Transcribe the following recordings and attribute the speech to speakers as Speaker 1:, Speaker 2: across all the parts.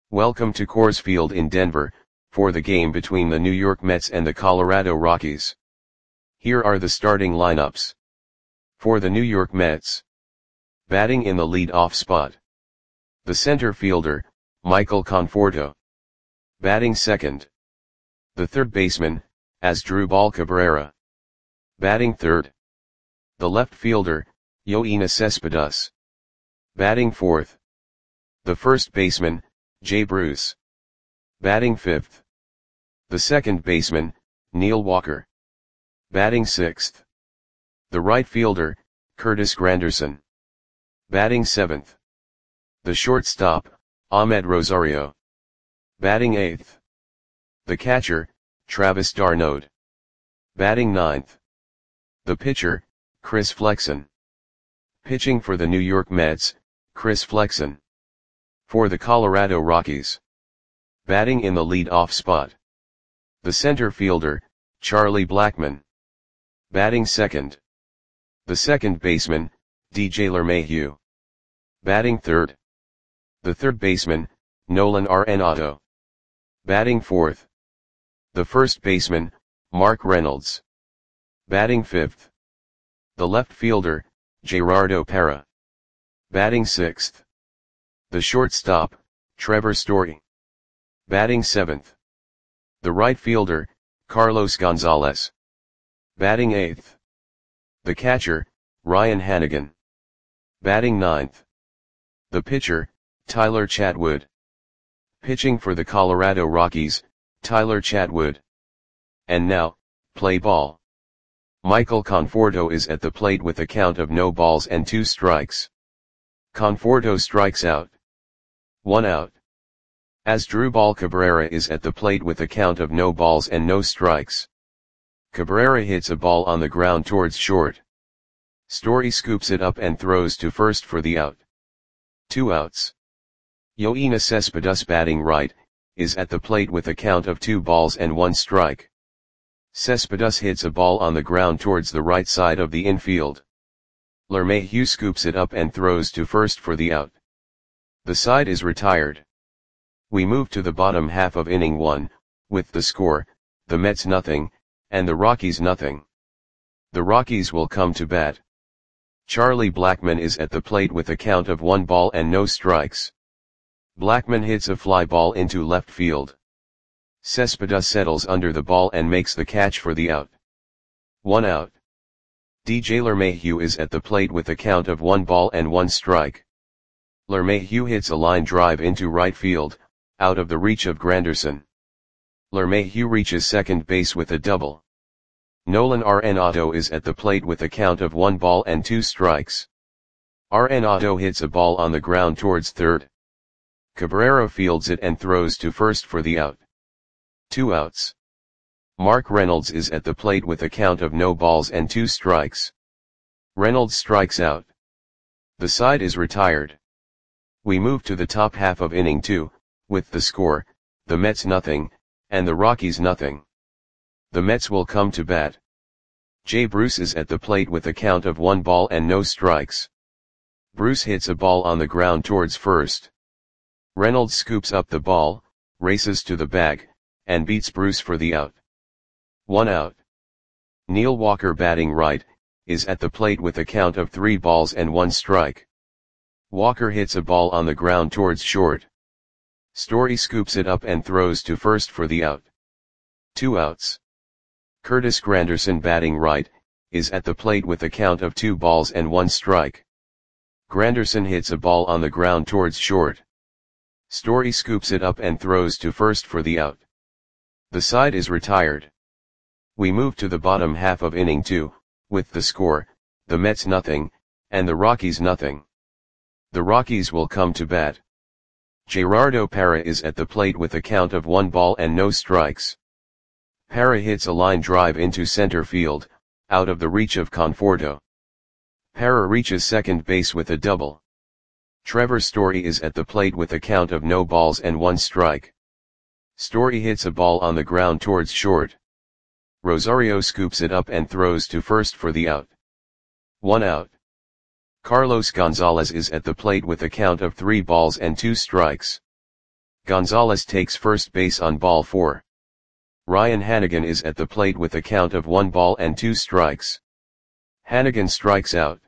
Speaker 1: Welcome to Coors Field in Denver, for the game between the New York Mets and the Colorado Rockies. Here are the starting lineups. For the New York Mets. Batting in the lead-off spot. The center fielder, Michael Conforto. Batting second. The third baseman, Asdrubal Cabrera. Batting third. The left fielder, Yoenis Cespedes. Batting fourth. The first baseman, Jay Bruce. Batting fifth. The second baseman, Neil Walker. Batting sixth. The right fielder, Curtis Granderson. Batting seventh. The shortstop, Ahmed Rosario. Batting eighth. The catcher, Travis d'Arnaud. Batting ninth. The pitcher, Chris Flexen. Pitching for the New York Mets, Chris Flexen. For the Colorado Rockies. Batting in the lead-off spot. The center fielder, Charlie Blackmon. Batting second. The second baseman, DJ LeMahieu. Batting third. The third baseman, Nolan Arenado. Batting fourth. The first baseman, Mark Reynolds. Batting fifth. The left fielder, Gerardo Parra. Batting sixth. The shortstop, Trevor Story. Batting seventh. The right fielder, Carlos Gonzalez. Batting eighth. The catcher, Ryan Hanigan. Batting ninth. The pitcher, Tyler Chatwood. Pitching for the Colorado Rockies, Tyler Chatwood. And now, play ball. Michael Conforto is at the plate with a count of no balls and 2 strikes. Conforto strikes out. 1 out. Asdrubal Cabrera is at the plate with a count of no balls and no strikes. Cabrera hits a ball on the ground towards short. Story scoops it up and throws to first for the out. 2 outs. Yoenis Cespedes, batting right, is at the plate with a count of 2 balls and 1 strike. Cespedes hits a ball on the ground towards the right side of the infield. LeMahieu scoops it up and throws to first for the out. The side is retired. We move to the bottom half of inning 1, with the score, the Mets nothing, and the Rockies nothing. The Rockies will come to bat. Charlie Blackmon is at the plate with a count of 1 ball and no strikes. Blackmon hits a fly ball into left field. Cespedes settles under the ball and makes the catch for the out. 1 out. DJ LeMahieu is at the plate with a count of 1 ball and 1 strike. LeMahieu hits a line drive into right field, out of the reach of Granderson. LeMahieu reaches second base with a double. Nolan Arenado is at the plate with a count of 1 ball and 2 strikes. Arenado hits a ball on the ground towards third. Cabrera fields it and throws to first for the out. 2 outs. Mark Reynolds is at the plate with a count of no balls and 2 strikes. Reynolds strikes out. The side is retired. We move to the top half of inning 2, with the score, the Mets nothing, and the Rockies nothing. The Mets will come to bat. Jay Bruce is at the plate with a count of 1 ball and no strikes. Bruce hits a ball on the ground towards first. Reynolds scoops up the ball, races to the bag, and beats Bruce for the out. 1 out. Neil Walker, batting right, is at the plate with a count of 3 balls and 1 strike. Walker hits a ball on the ground towards short. Story scoops it up and throws to first for the out. 2 outs. Curtis Granderson, batting right, is at the plate with a count of 2 balls and 1 strike. Granderson hits a ball on the ground towards short. Story scoops it up and throws to first for the out. The side is retired. We move to the bottom half of inning 2, with the score, the Mets nothing, and the Rockies nothing. The Rockies will come to bat. Gerardo Parra is at the plate with a count of 1 ball and no strikes. Parra hits a line drive into center field, out of the reach of Conforto. Parra reaches second base with a double. Trevor Story is at the plate with a count of no balls and 1 strike. Story hits a ball on the ground towards short. Rosario scoops it up and throws to first for the out. 1 out. Carlos Gonzalez is at the plate with a count of 3 balls and 2 strikes. Gonzalez takes first base on ball 4. Ryan Hanigan is at the plate with a count of 1 ball and 2 strikes. Hanigan strikes out.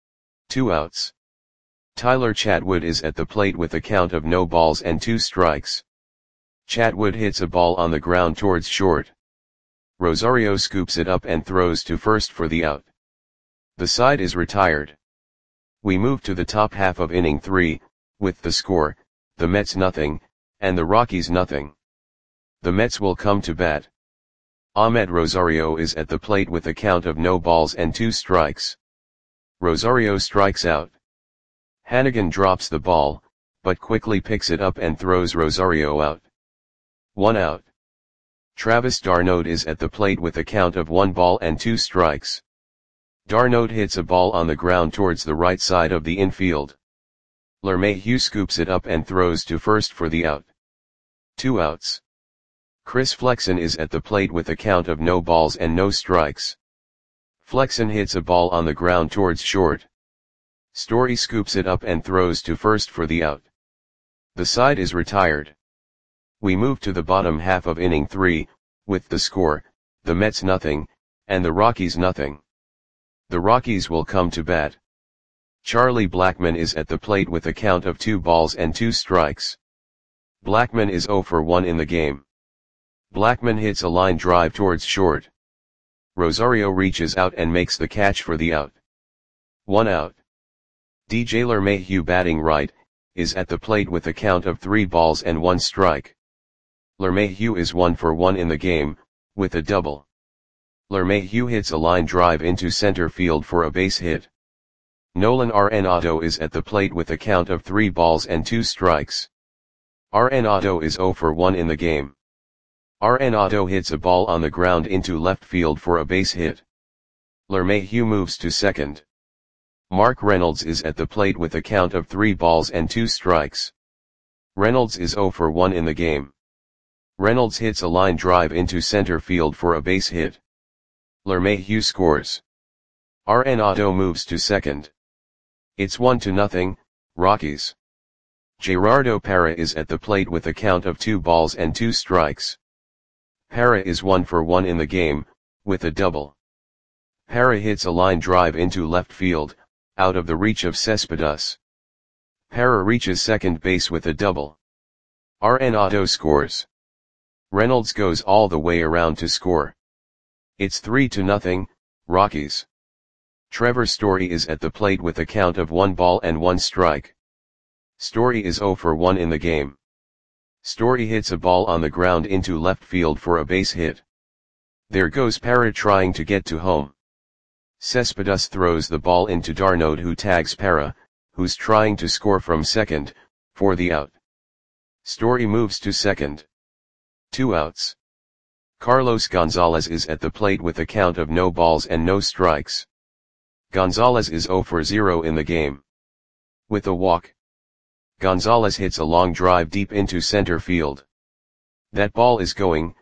Speaker 1: 2 outs. Tyler Chatwood is at the plate with a count of no balls and 2 strikes. Chatwood hits a ball on the ground towards short. Rosario scoops it up and throws to first for the out. The side is retired. We move to the top half of inning 3, with the score, the Mets nothing, and the Rockies nothing. The Mets will come to bat. Ahmed Rosario is at the plate with a count of no balls and 2 strikes. Rosario strikes out. Hanigan drops the ball, but quickly picks it up and throws Rosario out. 1 out. Travis d'Arnaud is at the plate with a count of 1 ball and 2 strikes. d'Arnaud hits a ball on the ground towards the right side of the infield. LeMahieu scoops it up and throws to first for the out. 2 outs. Chris Flexen is at the plate with a count of no balls and no strikes. Flexen hits a ball on the ground towards short. Story scoops it up and throws to first for the out. The side is retired. We move to the bottom half of inning 3, with the score, the Mets nothing, and the Rockies nothing. The Rockies will come to bat. Charlie Blackmon is at the plate with a count of 2 balls and 2 strikes. Blackmon is 0 for 1 in the game. Blackmon hits a line drive towards short. Rosario reaches out and makes the catch for the out. 1 out. DJ LeMahieu, batting right, is at the plate with a count of 3 balls and 1 strike. LeMahieu is 1 for 1 in the game, with a double. LeMahieu hits a line drive into center field for a base hit. Nolan Arenado is at the plate with a count of 3 balls and 2 strikes. Arenado is 0 for 1 in the game. Arenado hits a ball on the ground into left field for a base hit. LeMahieu moves to second. Mark Reynolds is at the plate with a count of 3 balls and 2 strikes. Reynolds is 0 for 1 in the game. Reynolds hits a line drive into center field for a base hit. LeMahieu scores. Arenado moves to second. It's 1-0, Rockies. Gerardo Parra is at the plate with a count of 2 balls and 2 strikes. Parra is 1 for 1 in the game, with a double. Parra hits a line drive into left field, out of the reach of Cespedes. Parra reaches second base with a double. Arenado scores. Reynolds goes all the way around to score. It's 3-0, Rockies. Trevor Story is at the plate with a count of 1 ball and 1 strike. Story is 0 for 1 in the game. Story hits a ball on the ground into left field for a base hit. There goes Parra trying to get to home. Cespedes throws the ball into d'Arnaud, who tags Parra, who's trying to score from second, for the out. Story moves to second. 2 outs. Carlos Gonzalez is at the plate with a count of no balls and no strikes. Gonzalez is 0 for 0 in the game. With a walk. Gonzalez hits a long drive deep into center field. That ball is gone.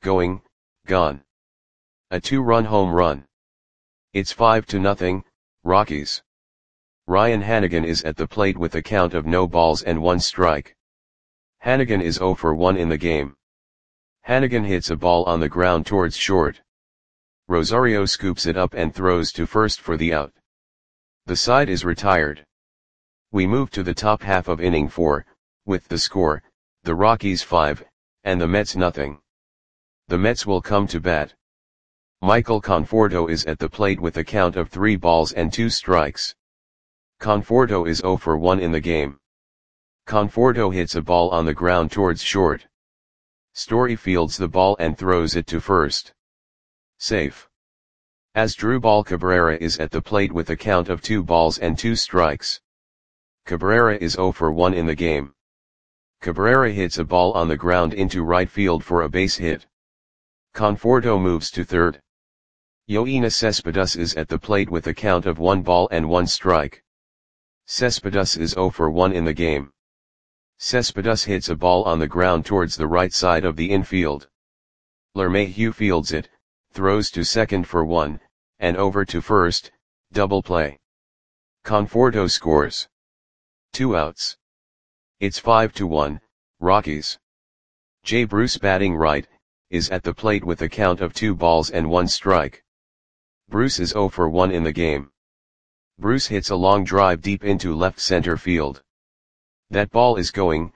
Speaker 1: A 2-run home run. It's 5-0, Rockies. Ryan Hanigan is at the plate with a count of no balls and 1 strike. Hanigan is 0 for 1 in the game. Hanigan hits a ball on the ground towards short. Rosario scoops it up and throws to first for the out. The side is retired. We move to the top half of inning 4, with the score, the Rockies 5, and the Mets nothing. The Mets will come to bat. Michael Conforto is at the plate with a count of 3 balls and 2 strikes. Conforto is 0 for 1 in the game. Conforto hits a ball on the ground towards short. Story fields the ball and throws it to first. Safe. Asdrubal Cabrera is at the plate with a count of 2 balls and 2 strikes. Cabrera is 0 for 1 in the game. Cabrera hits a ball on the ground into right field for a base hit. Conforto moves to third. Yoenis Cespedes is at the plate with a count of 1 ball and 1 strike. Cespedes is 0 for 1 in the game. Cespedes hits a ball on the ground towards the right side of the infield. LeMahieu fields it, throws to second for 1, and over to first, double play. Conforto scores. 2 outs. It's 5-1, Rockies. J. Bruce batting right, is at the plate with a count of 2 balls and 1 strike. Bruce is 0 for 1 in the game. Bruce hits a long drive deep into left center field. That ball is going,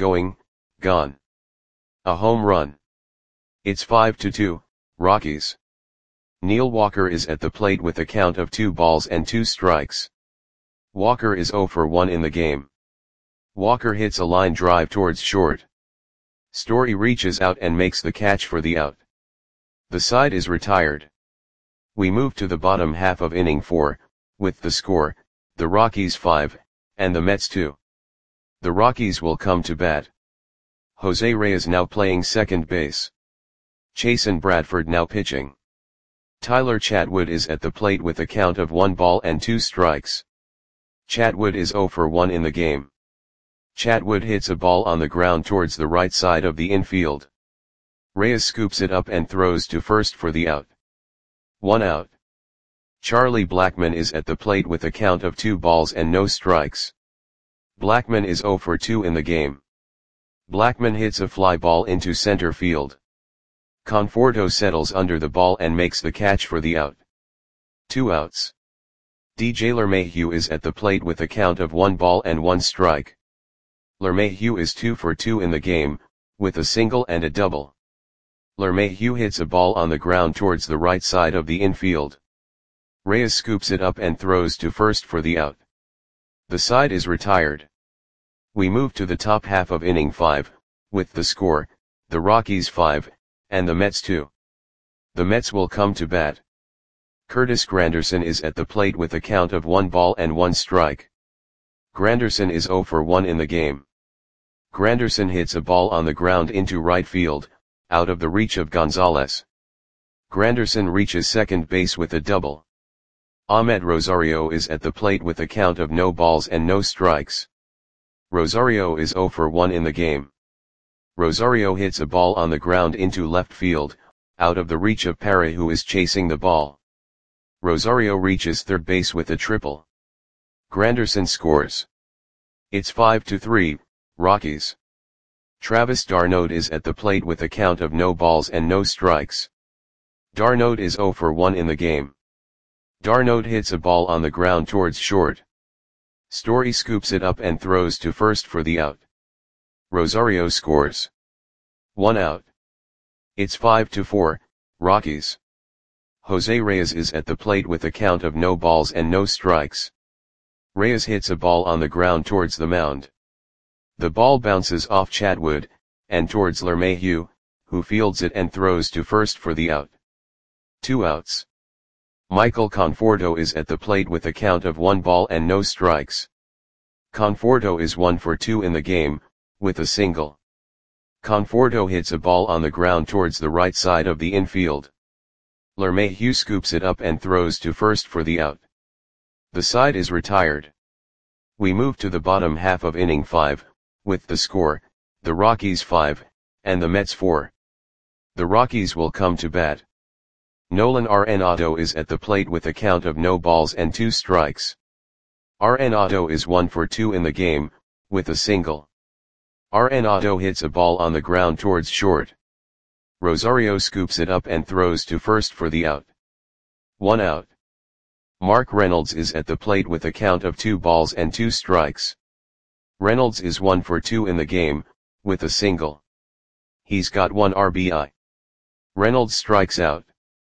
Speaker 1: gone. A home run. It's 5-2, Rockies. Neil Walker is at the plate with a count of 2 balls and 2 strikes. Walker is 0 for 1 in the game. Walker hits a line drive towards short. Story reaches out and makes the catch for the out. The side is retired. We move to the bottom half of inning 4, with the score, the Rockies 5, and the Mets 2. The Rockies will come to bat. Jose Reyes now playing second base. Chasen Bradford now pitching. Tyler Chatwood is at the plate with a count of 1 ball and 2 strikes. Chatwood is 0 for 1 in the game. Chatwood hits a ball on the ground towards the right side of the infield. Reyes scoops it up and throws to first for the out. 1 out. Charlie Blackmon is at the plate with a count of 2 balls and no strikes. Blackmon is 0 for 2 in the game. Blackmon hits a fly ball into center field. Conforto settles under the ball and makes the catch for the out. 2 outs. DJ LeMahieu is at the plate with a count of 1 ball and 1 strike. LeMahieu is 2 for 2 in the game, with a single and a double. LeMahieu hits a ball on the ground towards the right side of the infield. Reyes scoops it up and throws to first for the out. The side is retired. We move to the top half of inning 5, with the score, the Rockies 5, and the Mets 2. The Mets will come to bat. Curtis Granderson is at the plate with a count of 1 ball and 1 strike. Granderson is 0 for 1 in the game. Granderson hits a ball on the ground into right field, out of the reach of Gonzalez. Granderson reaches second base with a double. Ahmed Rosario is at the plate with a count of no balls and no strikes. Rosario is 0 for 1 in the game. Rosario hits a ball on the ground into left field, out of the reach of Parra, who is chasing the ball. Rosario reaches third base with a triple. Granderson scores. It's 5-3, Rockies. Travis d'Arnaud is at the plate with a count of no balls and no strikes. d'Arnaud is 0 for 1 in the game. d'Arnaud hits a ball on the ground towards short. Story scoops it up and throws to first for the out. Rosario scores. 1 out. It's 5-4, Rockies. Jose Reyes is at the plate with a count of no balls and no strikes. Reyes hits a ball on the ground towards the mound. The ball bounces off Chatwood, and towards LeMahieu, who fields it and throws to first for the out. 2 outs. Michael Conforto is at the plate with a count of 1 ball and no strikes. Conforto is 1 for 2 in the game, with a single. Conforto hits a ball on the ground towards the right side of the infield. LeMahieu scoops it up and throws to first for the out. The side is retired. We move to the bottom half of inning 5, with the score, the Rockies 5, and the Mets 4. The Rockies will come to bat. Nolan Arenado is at the plate with a count of no balls and 2 strikes. Arenado is 1 for 2 in the game, with a single. Arenado hits a ball on the ground towards short. Rosario scoops it up and throws to first for the out. 1 out. Mark Reynolds is at the plate with a count of 2 balls and 2 strikes. Reynolds is 1 for 2 in the game, with a single. He's got 1 RBI. Reynolds strikes out.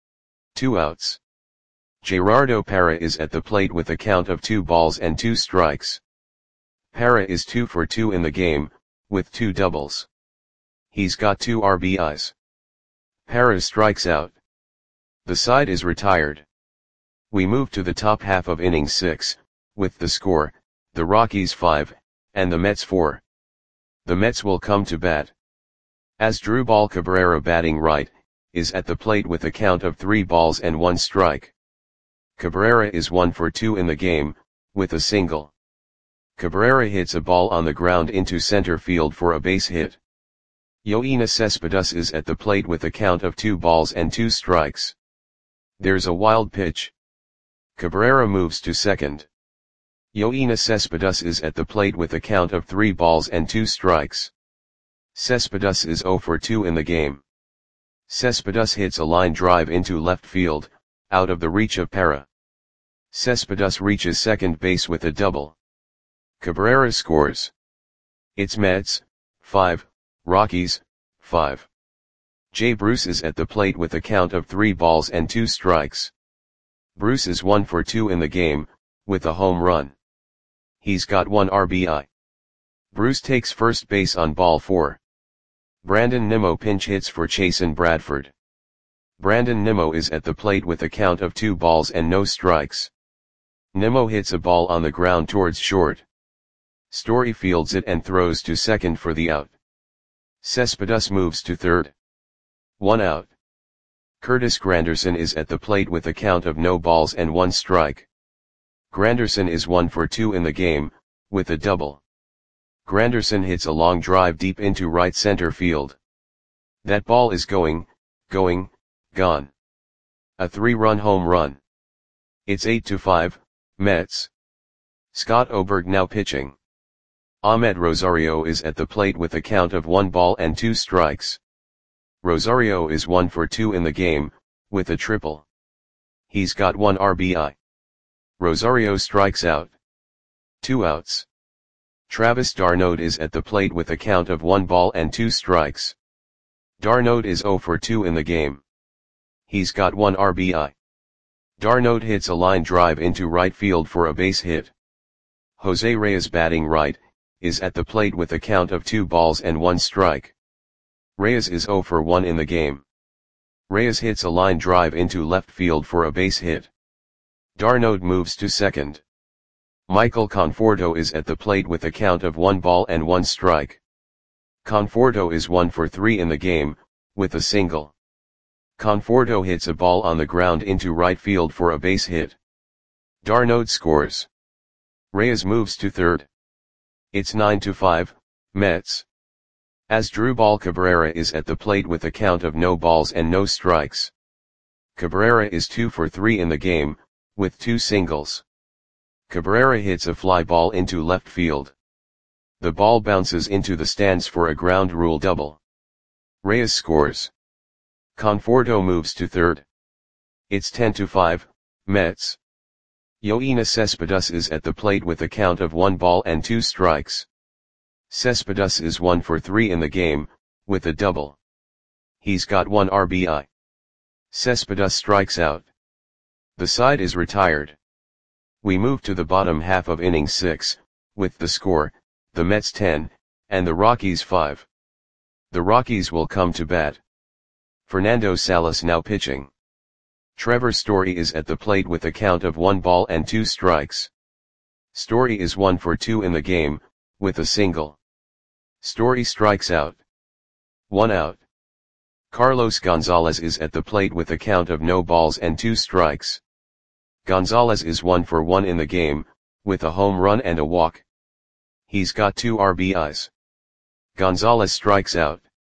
Speaker 1: 2 outs. Gerardo Parra is at the plate with a count of 2 balls and 2 strikes. Parra is 2 for 2 in the game, with 2 doubles. He's got 2 RBIs. Parra strikes out. The side is retired. We move to the top half of inning 6, with the score, the Rockies 5, and the Mets 4. The Mets will come to bat. Asdrubal Cabrera batting right, is at the plate with a count of 3 balls and 1 strike. Cabrera is 1 for 2 in the game, with a single. Cabrera hits a ball on the ground into center field for a base hit. Yoenis Cespedes is at the plate with a count of 2 balls and 2 strikes. There's a wild pitch. Cabrera moves to second. Yoenis Cespedes is at the plate with a count of 3 balls and 2 strikes. Cespedes is 0 for 2 in the game. Cespedes hits a line drive into left field, out of the reach of Parra. Cespedes reaches second base with a double. Cabrera scores. It's Mets, 5, Rockies, 5. Jay Bruce is at the plate with a count of 3 balls and 2 strikes. Bruce is 1 for 2 in the game, with a home run. He's got 1 RBI. Bruce takes first base on ball 4. Brandon Nimmo pinch hits for Chasen Bradford. Brandon Nimmo is at the plate with a count of 2 balls and no strikes. Nimmo hits a ball on the ground towards short. Story fields it and throws to second for the out. Cespedes moves to third. 1 out. Curtis Granderson is at the plate with a count of no balls and 1 strike. Granderson is 1 for 2 in the game, with a double. Granderson hits a long drive deep into right center field. That ball is gone. A 3-run home run. It's 8-5, Mets. Scott Oberg now pitching. Ahmed Rosario is at the plate with a count of 1 ball and 2 strikes. Rosario is 1 for 2 in the game, with a triple. He's got 1 RBI. Rosario strikes out. 2 outs. Travis d'Arnaud is at the plate with a count of 1 ball and 2 strikes. d'Arnaud is 0 for 2 in the game. He's got 1 RBI. d'Arnaud hits a line drive into right field for a base hit. Jose Reyes batting right, is at the plate with a count of 2 balls and 1 strike. Reyes is 0 for 1 in the game. Reyes hits a line drive into left field for a base hit. d'Arnaud moves to second. Michael Conforto is at the plate with a count of 1 ball and 1 strike. Conforto is 1 for 3 in the game, with a single. Conforto hits a ball on the ground into right field for a base hit. d'Arnaud scores. Reyes moves to third. It's 9-5, Mets. Asdrubal Cabrera is at the plate with a count of no balls and no strikes. Cabrera is 2 for 3 in the game, with 2 singles. Cabrera hits a fly ball into left field. The ball bounces into the stands for a ground rule double. Reyes scores. Conforto moves to third. It's 10-5, Mets. Yoenis Cespedes is at the plate with a count of 1 ball and 2 strikes. Cespedes is 1 for 3 in the game, with a double. He's got 1 RBI. Cespedes strikes out. The side is retired. We move to the bottom half of inning 6, with the score, the Mets 10, and the Rockies 5. The Rockies will come to bat. Fernando Salas now pitching. Trevor Story is at the plate with a count of 1 ball and 2 strikes. Story is 1 for 2 in the game, with a single. Story strikes out. 1 out. Carlos Gonzalez is at the plate with a count of no balls and 2 strikes. Gonzalez is 1 for 1 in the game, with a home run and a walk. He's got 2 RBIs. Gonzalez strikes out.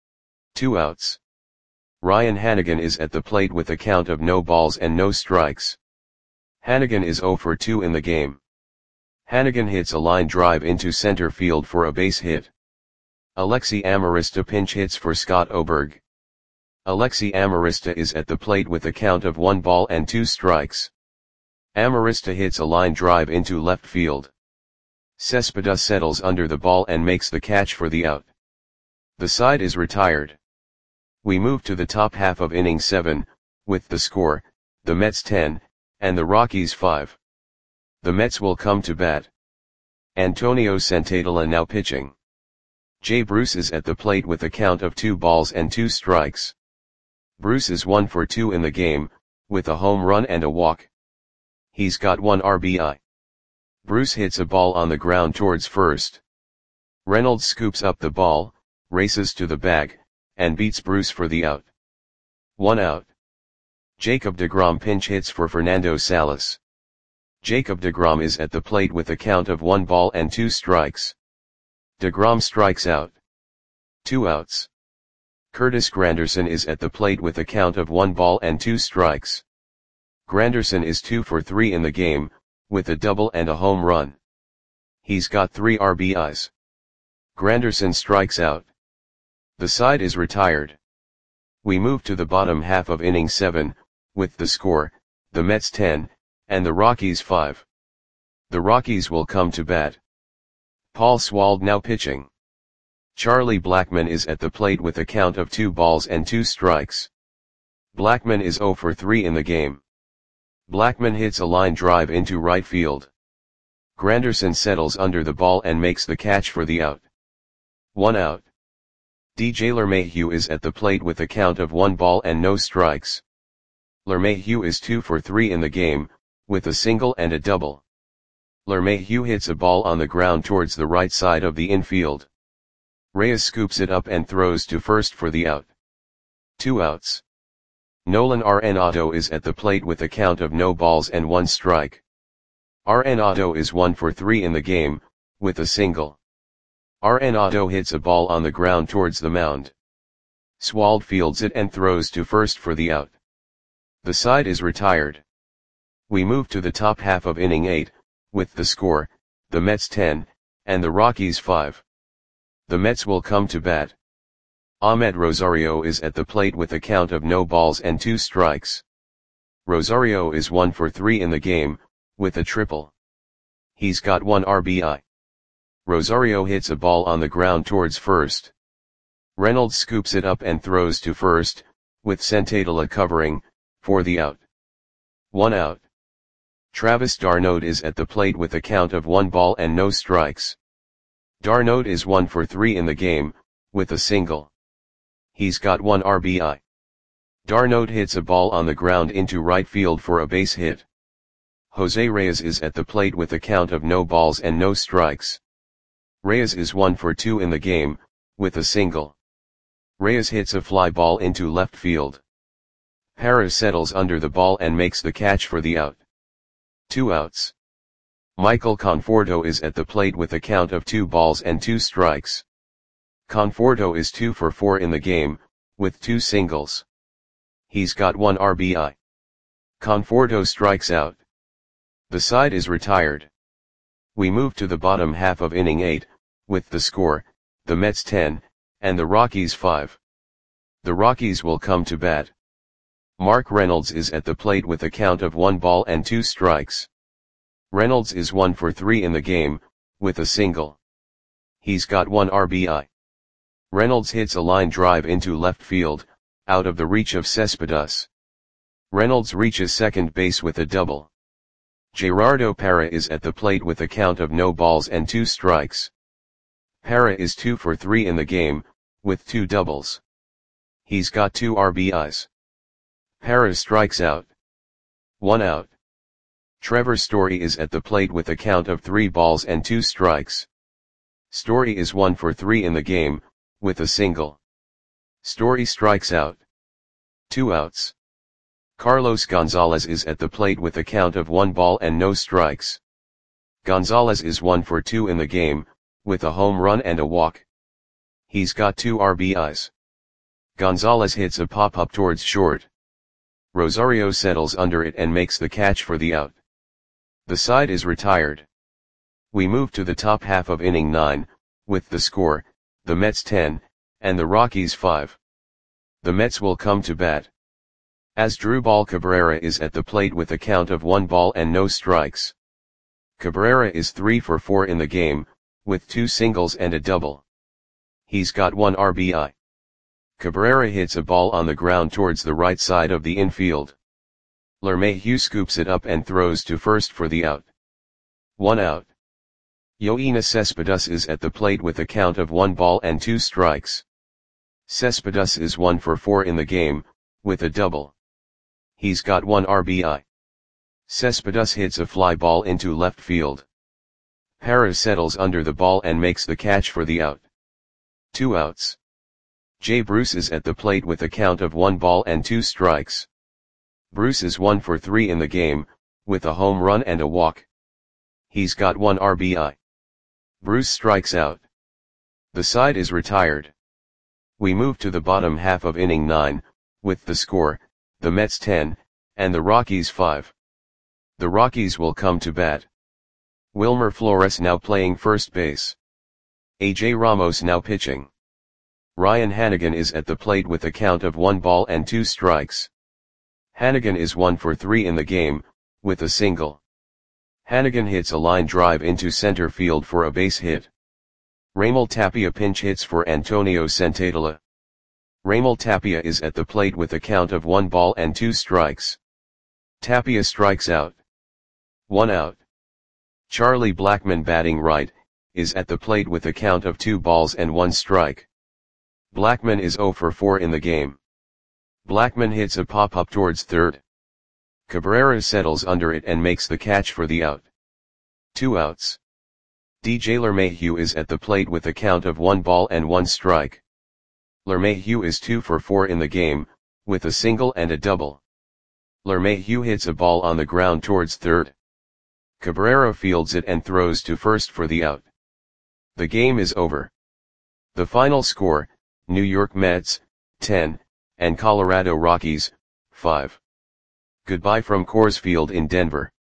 Speaker 1: 2 outs. Ryan Hanigan is at the plate with a count of no balls and no strikes. Hanigan is 0 for 2 in the game. Hanigan hits a line drive into center field for a base hit. Alexi Amarista pinch hits for Scott Oberg. Alexi Amarista is at the plate with a count of 1 ball and 2 strikes. Amarista hits a line drive into left field. Cespedes settles under the ball and makes the catch for the out. The side is retired. We move to the top half of inning 7, with the score, the Mets 10, and the Rockies 5. The Mets will come to bat. Antonio Santadela now pitching. Jay Bruce is at the plate with a count of 2 balls and 2 strikes. Bruce is 1 for 2 in the game, with a home run and a walk. He's got 1 RBI. Bruce hits a ball on the ground towards first. Reynolds scoops up the ball, races to the bag, and beats Bruce for the out. 1 out. Jacob deGrom pinch hits for Fernando Salas. Jacob deGrom is at the plate with a count of 1 ball and 2 strikes. deGrom strikes out. 2 outs. Curtis Granderson is at the plate with a count of 1 ball and 2 strikes. Granderson is 2 for 3 in the game, with a double and a home run. He's got 3 RBIs. Granderson strikes out. The side is retired. We move to the bottom half of inning 7, with the score, the Mets 10, and the Rockies 5. The Rockies will come to bat. Paul Swald now pitching. Charlie Blackmon is at the plate with a count of 2 balls and 2 strikes. Blackmon is 0 for 3 in the game. Blackmon hits a line drive into right field. Granderson settles under the ball and makes the catch for the out. 1 out. DJ LeMahieu is at the plate with a count of 1 ball and no strikes. LeMahieu is 2 for 3 in the game, with a single and a double. LeMahieu hits a ball on the ground towards the right side of the infield. Reyes scoops it up and throws to first for the out. 2 outs. Nolan Arenado is at the plate with a count of no balls and 1 strike. Arenado is 1 for 3 in the game, with a single. Arenado hits a ball on the ground towards the mound. Swald fields it and throws to first for the out. The side is retired. We move to the top half of inning 8, with the score, the Mets 10, and the Rockies 5. The Mets will come to bat. Ahmed Rosario is at the plate with a count of no balls and 2 strikes. Rosario is 1 for 3 in the game, with a triple. He's got 1 RBI. Rosario hits a ball on the ground towards first. Reynolds scoops it up and throws to first, with Sentadela covering, for the out. 1 out. Travis d'Arnaud is at the plate with a count of 1 ball and no strikes. d'Arnaud is 1 for 3 in the game, with a single. He's got 1 RBI. d'Arnaud hits a ball on the ground into right field for a base hit. Jose Reyes is at the plate with a count of no balls and no strikes. Reyes is 1 for 2 in the game, with a single. Reyes hits a fly ball into left field. Parra settles under the ball and makes the catch for the out. 2 outs. Michael Conforto is at the plate with a count of 2 balls and 2 strikes. Conforto is 2 for 4 in the game, with 2 singles. He's got 1 RBI. Conforto strikes out. The side is retired. We move to the bottom half of inning 8, with the score, the Mets 10, and the Rockies 5. The Rockies will come to bat. Mark Reynolds is at the plate with a count of 1 ball and 2 strikes. Reynolds is 1 for 3 in the game, with a single. He's got 1 RBI. Reynolds hits a line drive into left field, out of the reach of Cespedes. Reynolds reaches second base with a double. Gerardo Parra is at the plate with a count of no balls and 2 strikes. Parra is 2 for 3 in the game, with 2 doubles. He's got 2 RBIs. Parra strikes out. 1 out. Trevor Story is at the plate with a count of 3 balls and 2 strikes. Story is 1 for 3 in the game, with a single. Story strikes out. 2 outs. Carlos Gonzalez is at the plate with a count of 1 ball and no strikes. Gonzalez is 1 for 2 in the game, with a home run and a walk. He's got 2 RBIs. Gonzalez hits a pop-up towards short. Rosario settles under it and makes the catch for the out. The side is retired. We move to the top half of inning 9, with the score, the Mets 10, and the Rockies 5. The Mets will come to bat. Asdrubal Cabrera is at the plate with a count of 1 ball and no strikes. Cabrera is 3 for 4 in the game, with 2 singles and a double. He's got 1 RBI. Cabrera hits a ball on the ground towards the right side of the infield. LeMahieu scoops it up and throws to first for the out. 1 out. Yoenis Cespedes is at the plate with a count of 1 ball and 2 strikes. Cespedes is 1 for 4 in the game, with a double. He's got 1 RBI. Cespedes hits a fly ball into left field. Parra settles under the ball and makes the catch for the out. 2 outs. Jay Bruce is at the plate with a count of 1 ball and 2 strikes. Bruce is 1 for 3 in the game, with a home run and a walk. He's got 1 RBI. Bruce strikes out. The side is retired. We move to the bottom half of inning 9, with the score, the Mets 10, and the Rockies 5. The Rockies will come to bat. Wilmer Flores now playing first base. AJ Ramos now pitching. Ryan Hanigan is at the plate with a count of 1 ball and 2 strikes. Hanigan is 1 for 3 in the game, with a single. Hanigan hits a line drive into center field for a base hit. Raimel Tapia pinch hits for Antonio Senzatela. Raimel Tapia is at the plate with a count of 1 ball and 2 strikes. Tapia strikes out. 1 out. Charlie Blackmon, batting right, is at the plate with a count of 2 balls and 1 strike. Blackmon is 0 for 4 in the game. Blackmon hits a pop-up towards third. Cabrera settles under it and makes the catch for the out. 2 outs. DJ LeMahieu is at the plate with a count of 1 ball and 1 strike. LeMahieu is 2 for 4 in the game, with a single and a double. LeMahieu hits a ball on the ground towards third. Cabrera fields it and throws to first for the out. The game is over. The final score, New York Mets, 10, and Colorado Rockies, 5. Goodbye from Coors Field in Denver.